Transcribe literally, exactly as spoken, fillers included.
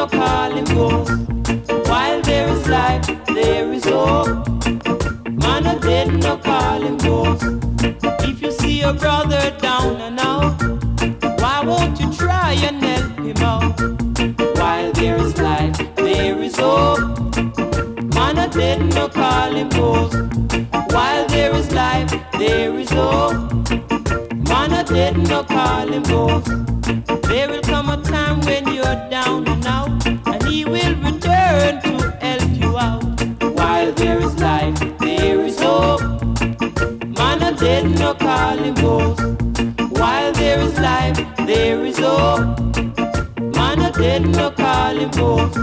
no calling ghost. While there is life, there is hope. Man a dead, no calling ghost. If you see your brother down and out, why won't you try and help him out? While there is life, there is hope. Man a dead, no calling ghost. While there is life, there is hope. Man a dead, no calling ghost. There will come a time when you're down and out, and he will return to help you out. While there is life, there is hope. Man a dead, no calling ghost. While there is life, there is hope. Man a dead, no calling ghost.